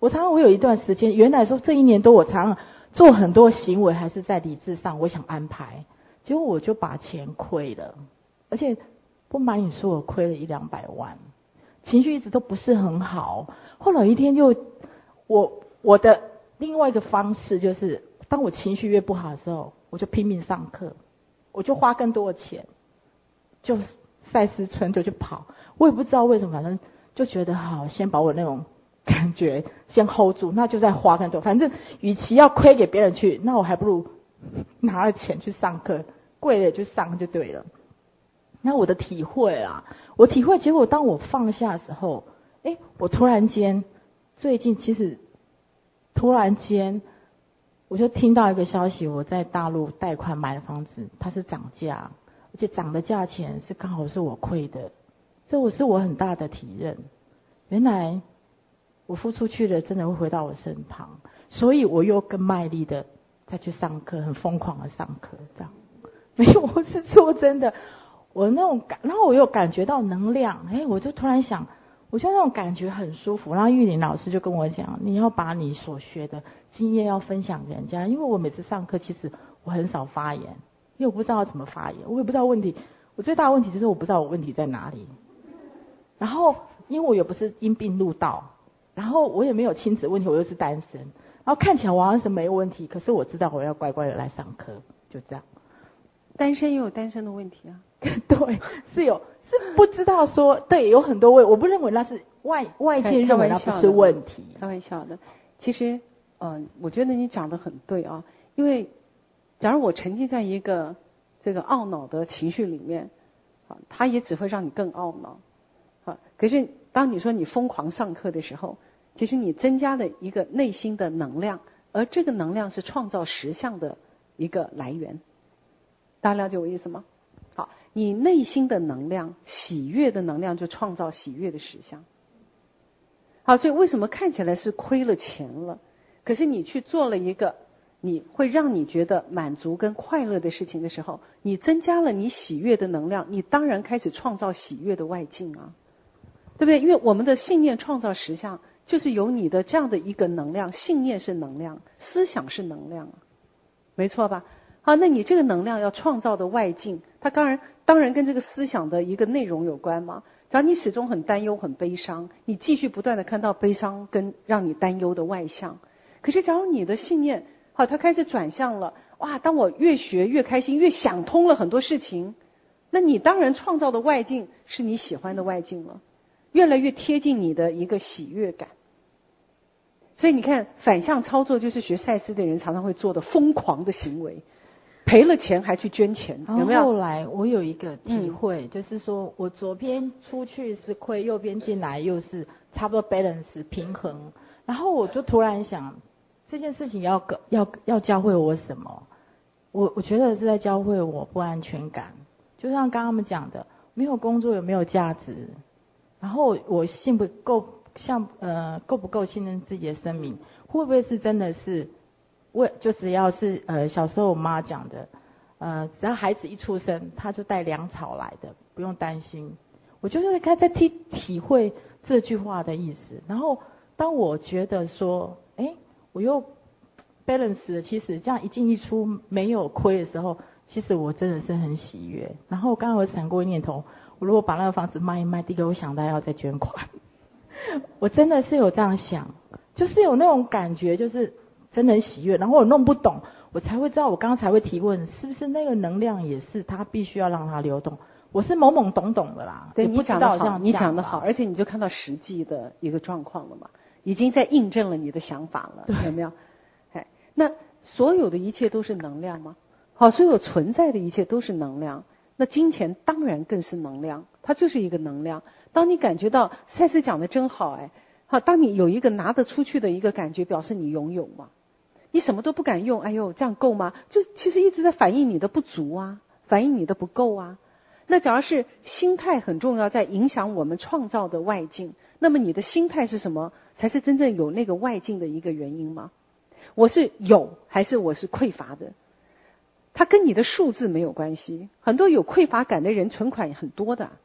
我常常我有一段时间，原来说这一年多我常常做很多行为还是在理智上我想安排，结果我就把钱亏了，而且不瞒你说我亏了一两百万，情绪一直都不是很好。后来有一天就我我的另外一个方式就是，当我情绪越不好的时候，我就拼命上课，我就花更多的钱，就赛斯村就去跑，我也不知道为什么，反正就觉得好，先把我那种感觉先 hold 住，那就再花更多。反正与其要亏给别人去，那我还不如拿了钱去上课，贵了就上就对了。那我的体会啊，我体会，结果当我放下的时候，哎，我突然间最近其实突然间我就听到一个消息，我在大陆贷款买的房子，它是涨价，而且涨的价钱是刚好是我亏的，这我是我很大的体认。原来我付出去的真的会回到我身旁，所以我又更卖力的再去上课，很疯狂的上课，这样没有，我是说真的，我那种感，然后我又感觉到能量，哎，我就突然想，我觉得那种感觉很舒服。然后玉林老师就跟我讲，你要把你所学的经验要分享给人家，因为我每次上课其实我很少发言，因为我不知道怎么发言，我也不知道问题，我最大的问题就是我不知道我问题在哪里。然后因为我也不是因病入道，然后我也没有亲子问题，我又是单身，然后看起来我好像是没问题，可是我知道我要乖乖的来上课，就这样。 单身也有单身的问题啊。 对，是有，是不知道说，对，有很多问，我不认为那是外外界认为那不是问题。 开玩笑的，其实，嗯、呃，我觉得你讲得很对啊，因为假如我沉浸在一个这个懊恼的情绪里面，啊，它也只会让你更懊恼，啊，可是当你说你疯狂上课的时候，其实你增加了一个内心的能量，而这个能量是创造实相的一个来源。大家了解我意思吗？好，你内心的能量，喜悦的能量就创造喜悦的实相。好，所以为什么看起来是亏了钱了，可是你去做了一个你会让你觉得满足跟快乐的事情的时候，你增加了你喜悦的能量，你当然开始创造喜悦的外境啊，对不对？因为我们的信念创造实相，就是有你的这样的一个能量，信念是能量，思想是能量，没错吧？好，那你这个能量要创造的外境，它当然当然跟这个思想的一个内容有关嘛。假如你始终很担忧、很悲伤，你继续不断的看到悲伤跟让你担忧的外向。可是假如你的信念，好，它开始转向了，哇，当我越学越开心，越想通了很多事情，那你当然创造的外境是你喜欢的外境了，越来越贴近你的一个喜悦感。所以你看，反向操作就是学赛斯的人常常会做的疯狂的行为。赔了钱还去捐钱，有没有？ 后来我有一个体会，嗯、就是说我左边出去是亏，右边进来又是差不多 balance 平衡。然后我就突然想，这件事情要要要教会我什么？我我觉得是在教会我不安全感。就像刚刚他们讲的，没有工作有没有价值？然后我信不够像呃够不够信任自己的生命？会不会是真的是？为就只要是呃小时候我妈讲的，呃只要孩子一出生，他就带粮草来的，不用担心。我就是在在体体会这句话的意思。然后当我觉得说，哎，我又 balance 了，其实这样一进一出没有亏的时候，其实我真的是很喜悦。然后刚刚我闪过一念头，我如果把那个房子卖一卖，第一个我想到要再捐款。我真的是有这样想，就是有那种感觉，就是真的很喜悦。然后我弄不懂，我才会知道，我刚刚才会提问，是不是那个能量也是它必须要让它流动？我是懵懵懂懂的啦。 对， 你讲得好，你讲得好，而且你就看到实际的一个状况了嘛，已经在印证了你的想法了，有没有？哎，那所有的一切都是能量吗？好，所有存在的一切都是能量。那金钱当然更是能量，它就是一个能量。当你感觉到赛斯讲的真好，哎，好，当你有一个拿得出去的一个感觉，表示你拥有嘛。你什么都不敢用，哎呦，这样够吗？就其实一直在反映你的不足啊，反映你的不够啊。那假如是心态很重要，在影响我们创造的外境，那么你的心态是什么，才是真正有那个外境的一个原因吗？我是有还是我是匮乏的？它跟你的数字没有关系。很多有匮乏感的人存款很多的，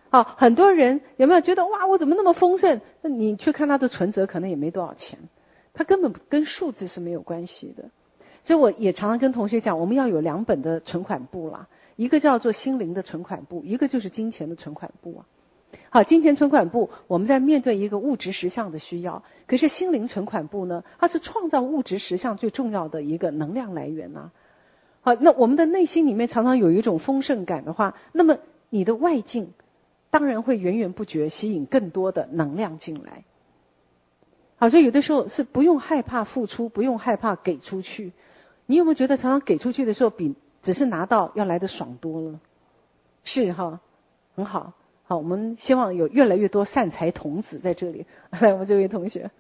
好，很多人有没有觉得哇，我怎么那么丰盛？那你去看他的存折，可能也没多少钱，他根本跟数字是没有关系的。所以我也常常跟同学讲，我们要有两本的存款簿啦，一个叫做心灵的存款簿，一个就是金钱的存款簿啊。好，金钱存款簿我们在面对一个物质实相的需要，可是心灵存款簿呢，它是创造物质实相最重要的一个能量来源啊。好，那我们的内心里面常常有一种丰盛感的话，那么你的外境当然会源源不绝吸引更多的能量进来。好，所以有的时候是不用害怕付出，不用害怕给出去。你有没有觉得常常给出去的时候，比只是拿到要来的爽多了？是哈，很好。好，我们希望有越来越多善财童子在这里。来，我们这位同学。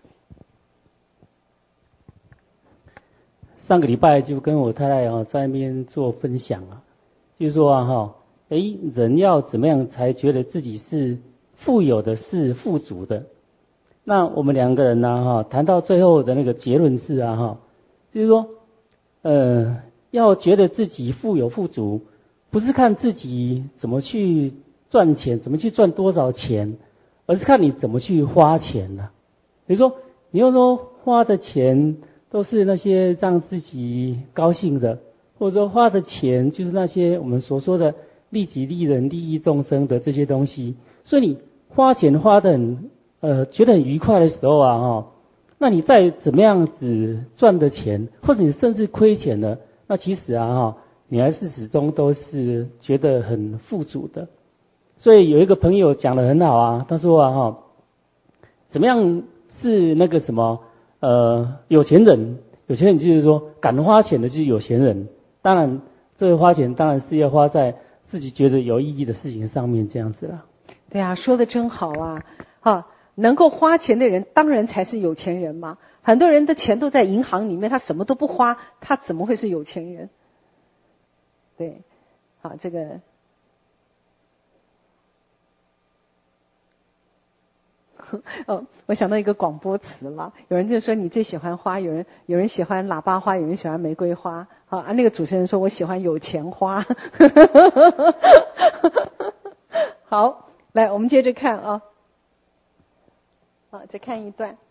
上个礼拜就跟我太太啊在那边做分享啊，就是说啊哈，哎，人要怎么样才觉得自己是富有的，是富足的？那我们两个人呢哈，谈到最后的那个结论是啊哈，就是说，呃，要觉得自己富有富足，不是看自己怎么去赚钱，怎么去赚多少钱，而是看你怎么去花钱呢、啊？比如说，你要说花的钱都是那些让自己高兴的，或者说花的钱就是那些我们所说的利己利人利益众生的这些东西，所以你花钱花的很呃觉得很愉快的时候啊哈，那你再怎么样子赚的钱，或者你甚至亏钱了，那其实啊哈，你还是始终都是觉得很富足的。所以有一个朋友讲得很好啊，他说啊哈，怎么样是那个什么呃有钱人？有钱人就是说敢花钱的就是有钱人。当然，这个花钱当然是要花在自己觉得有意义的事情上面，这样子啦。 对啊，说的真好啊！哈，能够花钱的人当然才是有钱人嘛。很多人的钱都在银行里面，他什么都不花，他怎么会是有钱人？对，好，这个。哦，我想到一个广播词了，有人就说你最喜欢花，有人有人喜欢喇叭花，有人喜欢玫瑰花，啊，那个主持人说我喜欢有钱花。好，来我们接着看啊，好，再看一段。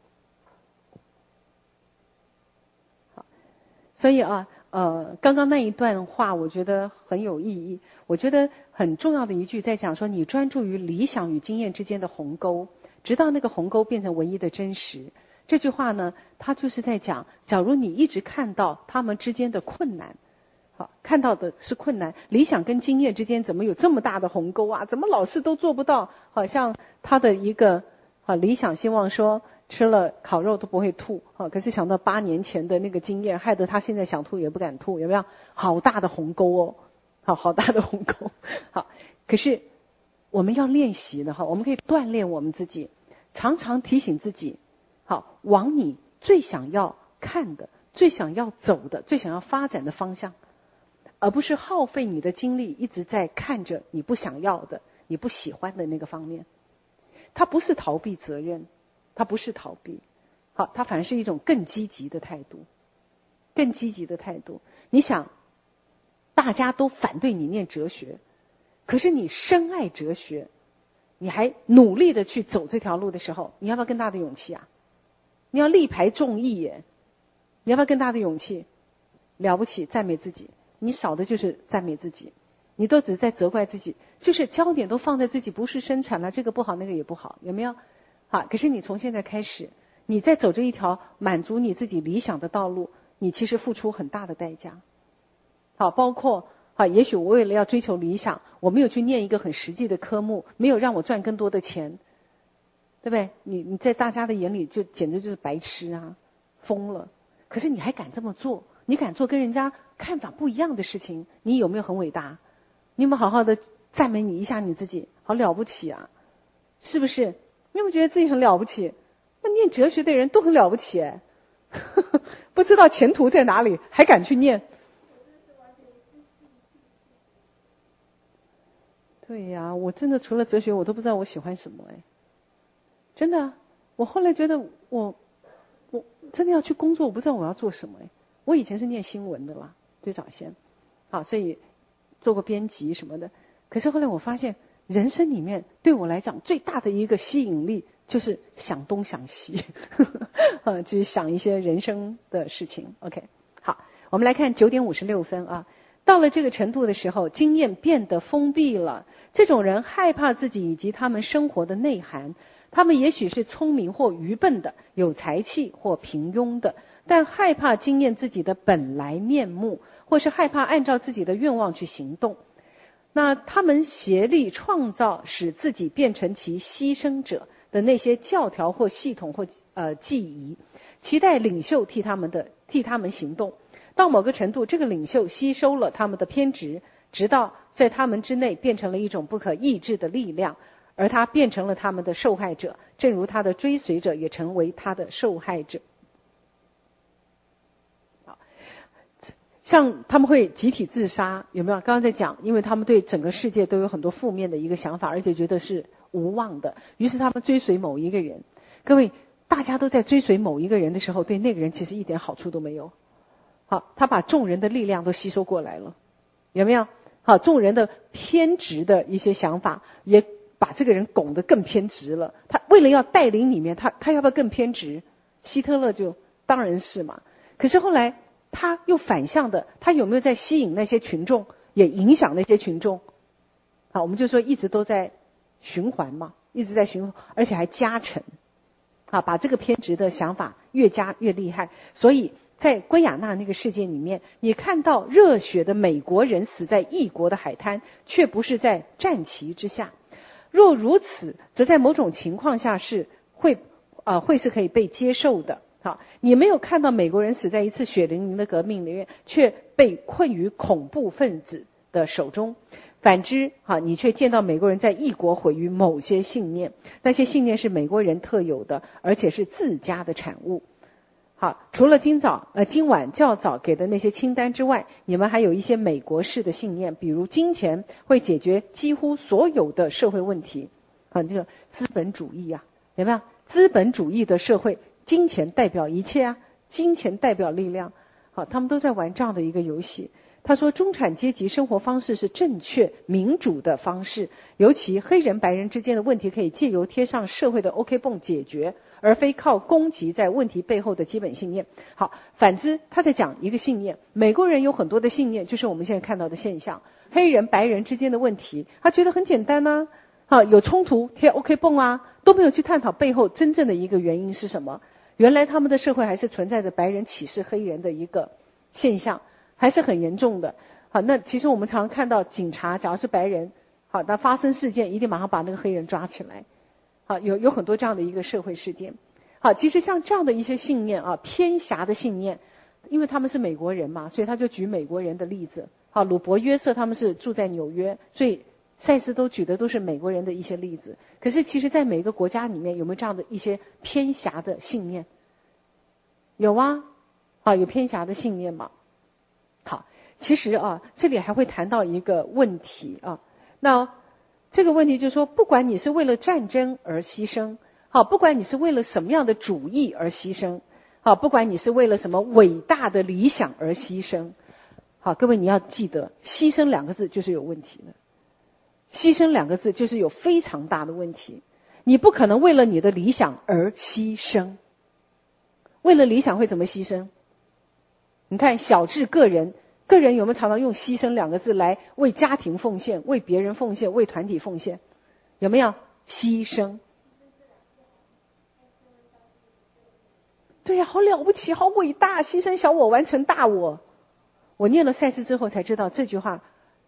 好，所以啊，呃，刚刚那一段话我觉得很有意义，我觉得很重要的一句在讲说，你专注于理想与经验之间的鸿沟，直到那个鸿沟变成唯一的真实。这句话呢，它就是在讲，假如你一直看到他们之间的困难，好，看到的是困难，理想跟经验之间怎么有这么大的鸿沟啊？怎么老是都做不到？好像他的一个啊理想希望说吃了烤肉都不会吐，好，可是想到八年前的那个经验，害得他现在想吐也不敢吐，有没有？好大的鸿沟哦，好好大的鸿沟。好，可是我们要练习的哈，我们可以锻炼我们自己，常常提醒自己，好，往你最想要看的、最想要走的、最想要发展的方向，而不是耗费你的精力一直在看着你不想要的、你不喜欢的那个方面。它不是逃避责任，它不是逃避，好，它反而是一种更积极的态度，更积极的态度。你想，大家都反对你念哲学，可是你深爱哲学，你还努力的去走这条路的时候，你要不要更大的勇气啊？你要力排众议耶，你要不要更大的勇气？了不起，赞美自己。你少的就是赞美自己，你都只是在责怪自己，就是焦点都放在自己，不是生产了，这个不好那个也不好，有没有？好，可是你从现在开始，你在走这一条满足你自己理想的道路，你其实付出很大的代价。好，包括啊，也许我为了要追求理想，我没有去念一个很实际的科目，没有让我赚更多的钱，对不对？你你在大家的眼里就简直就是白痴啊，疯了。可是你还敢这么做，你敢做跟人家看法不一样的事情，你有没有很伟大？你有没有好好的赞美你一下你自己？好了不起啊，是不是？你有没有觉得自己很了不起？那念哲学的人都很了不起哎，不知道前途在哪里，还敢去念？对呀，我真的除了哲学，我都不知道我喜欢什么哎。真的，我后来觉得我我真的要去工作，我不知道我要做什么哎。我以前是念新闻的啦，最早先，好，所以做过编辑什么的。可是后来我发现， 人生里面对我来讲最大的一个吸引力就是想东想西，呃，就是想一些人生的事情。OK， 好，我们来看九点五十六分啊。到了这个程度的时候，经验变得封闭了。这种人害怕自己以及他们生活的内涵。他们也许是聪明或愚笨的，有才气或平庸的，但害怕经验自己的本来面目，或是害怕按照自己的愿望去行动。那他们协力创造使自己变成其牺牲者的那些教条或系统或呃记忆，期待领袖替他们的替他们行动。到某个程度，这个领袖吸收了他们的偏执，直到在他们之内变成了一种不可抑制的力量，而他变成了他们的受害者，正如他的追随者也成为他的受害者。像他们会集体自杀，有没有？刚刚在讲，因为他们对整个世界都有很多负面的一个想法，而且觉得是无望的，于是他们追随某一个人。各位，大家都在追随某一个人的时候，对那个人其实一点好处都没有。好，他把众人的力量都吸收过来了，有没有？好，众人的偏执的一些想法也把这个人拱得更偏执了。他为了要带领里面，他他要不要更偏执？希特勒就当然是嘛。可是后来他又反向的，他有没有在吸引那些群众，也影响那些群众？好，我们就说一直都在循环嘛，一直在循环，而且还加成。啊，把这个偏执的想法越加越厉害。所以在圭亚那那个事件里面，你看到热血的美国人死在异国的海滩，却不是在战旗之下。若如此，则在某种情况下是会啊、呃、会是可以被接受的。好，你没有看到美国人死在一次血淋淋的革命里面，却被困于恐怖分子的手中。反之，哈，你却见到美国人在异国毁于某些信念，那些信念是美国人特有的，而且是自家的产物。好，除了今早呃今晚较早给的那些清单之外，你们还有一些美国式的信念，比如金钱会解决几乎所有的社会问题。啊，这个资本主义啊，有没有？资本主义的社会，金钱代表一切啊，金钱代表力量。好，他们都在玩这样的一个游戏。他说，中产阶级生活方式是正确民主的方式，尤其黑人白人之间的问题可以借由贴上社会的 OK 绷解决，而非靠攻击在问题背后的基本信念。好，反之他在讲一个信念，美国人有很多的信念，就是我们现在看到的现象，黑人白人之间的问题他觉得很简单啊，好，有冲突贴 OK 绷啊，都没有去探讨背后真正的一个原因是什么。原来他们的社会还是存在着白人歧视黑人的一个现象，还是很严重的。好，那其实我们常看到警察假如是白人，好，那发生事件一定马上把那个黑人抓起来。好，有有很多这样的一个社会事件。好，其实像这样的一些信念啊，偏狭的信念，因为他们是美国人嘛，所以他就举美国人的例子。好，鲁伯约瑟他们是住在纽约，所以赛斯都举的都是美国人的一些例子。可是其实在每个国家里面有没有这样的一些偏狭的信念？有啊，啊，有偏狭的信念嘛。好，其实啊，这里还会谈到一个问题啊，那这个问题就是说，不管你是为了战争而牺牲，好，不管你是为了什么样的主义而牺牲，好，不管你是为了什么伟大的理想而牺牲，好，各位你要记得，牺牲两个字就是有问题的，牺牲两个字就是有非常大的问题。你不可能为了你的理想而牺牲，为了理想会怎么牺牲？你看小至个人，个人有没有常常用牺牲两个字来为家庭奉献，为别人奉献，为团体奉献？有没有？牺牲。对呀、啊，好了不起，好伟大，牺牲小我完成大我。我念了赛事之后才知道这句话，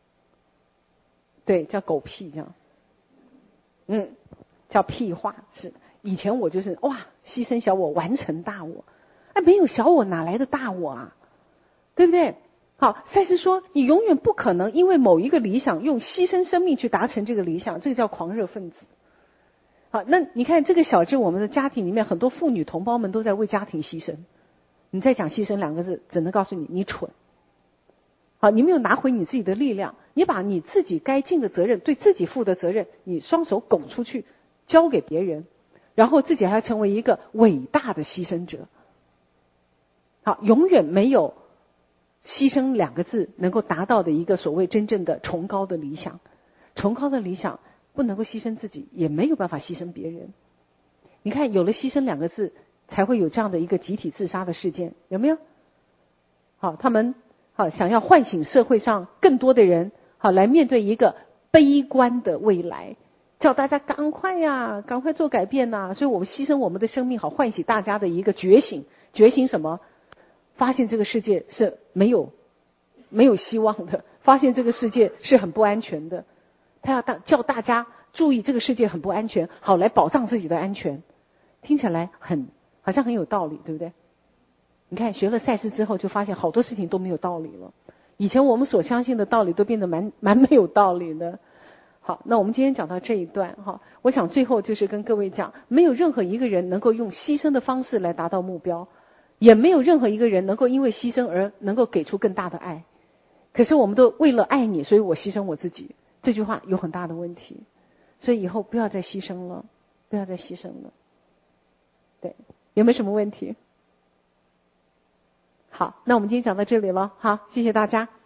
对，叫狗屁这样。嗯，叫屁话。是以前我就是哇，牺牲小我完成大我，哎，没有小我哪来的大我啊？对不对？好，赛斯说你永远不可能因为某一个理想用牺牲生命去达成这个理想，这个叫狂热分子。好，那你看这个小至我们的家庭里面，很多妇女同胞们都在为家庭牺牲。你再讲牺牲两个字，只能告诉你你蠢。好，你没有拿回你自己的力量，你把你自己该尽的责任，对自己负的责任，你双手拱出去，交给别人，然后自己还要成为一个伟大的牺牲者。好，永远没有牺牲两个字能够达到的一个所谓真正的崇高的理想。崇高的理想不能够牺牲自己，也没有办法牺牲别人。你看，有了牺牲两个字，才会有这样的一个集体自杀的事件，有没有？好，他们好想要唤醒社会上更多的人，好来面对一个悲观的未来，叫大家赶快呀，赶快做改变呐！所以我们牺牲我们的生命，好唤醒大家的一个觉醒。觉醒什么？发现这个世界是没有没有希望的，发现这个世界是很不安全的。他要大叫大家注意这个世界很不安全，好来保障自己的安全。听起来很好像很有道理，对不对？你看学了赛事之后，就发现好多事情都没有道理了。以前我们所相信的道理都变得蛮蛮没有道理的。好，那我们今天讲到这一段哈，我想最后就是跟各位讲，没有任何一个人能够用牺牲的方式来达到目标，也没有任何一个人能够因为牺牲而能够给出更大的爱。可是我们都为了爱你，所以我牺牲我自己，这句话有很大的问题。所以以后不要再牺牲了，不要再牺牲了。对，有没有什么问题？好，那我们今天讲到这里了，好，谢谢大家。